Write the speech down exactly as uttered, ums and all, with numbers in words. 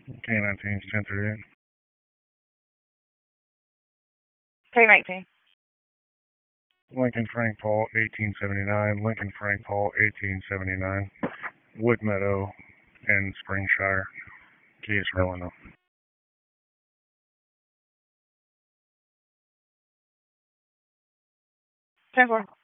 K nineteen, ten thirty-eight. K nineteen. Lincoln Frank Paul, eighteen seventy-nine. Lincoln Frank Paul, eighteen seventy-nine. Wood Meadow and Springshire. Case Roanoke. ten four.